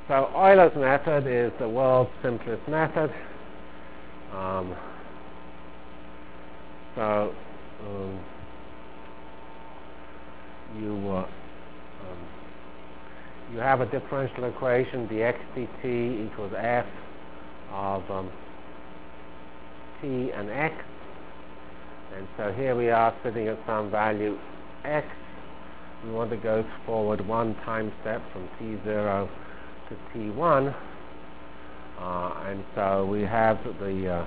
So Euler's method is the world's simplest method. So you have a differential equation, dx dt equals f of t and x. And so here we are sitting at some value x. We want to go forward one time step from t0 to t1. And so we have the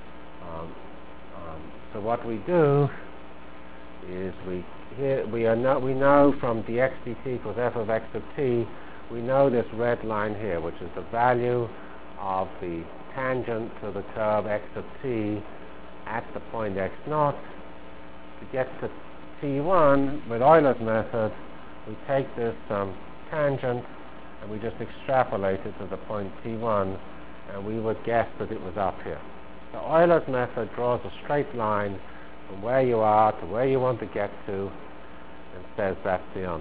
so what we do is we know from dx dt equals f of x of t, we know this red line here, which is the value of the tangent to the curve x of t at the point x0. To get to t1 with Euler's method, we take this tangent and we just extrapolate it to the point t1, and we would guess that it was up here. So Euler's method draws a straight line from where you are to where you want to get to and says that's the answer.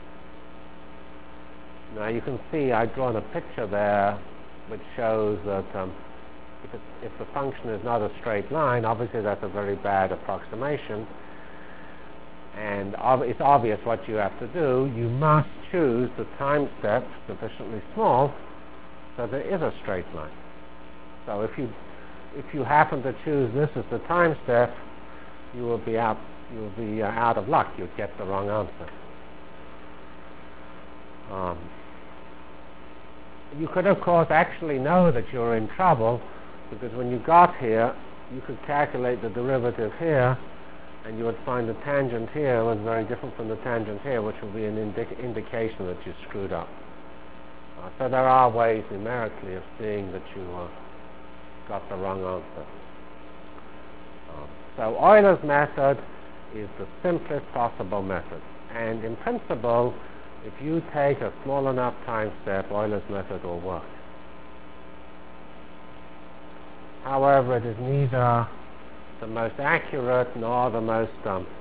Now you can see I've drawn a picture there which shows that if the function is not a straight line, obviously that's a very bad approximation, and it's obvious what you have to do. You must choose the time step sufficiently small so there is a straight line. So if you happen to choose this as the time step, you will be out of luck. You'd get the wrong answer. You could, of course, actually know that you're in trouble, because when you got here, you could calculate the derivative here, and you would find the tangent here was very different from the tangent here, which would be an indication that you screwed up. So there are ways numerically of seeing that you got the wrong answer. So Euler's method is the simplest possible method, and in principle, if you take a small enough time step, Euler's method will work. However, it is neither the most accurate nor the most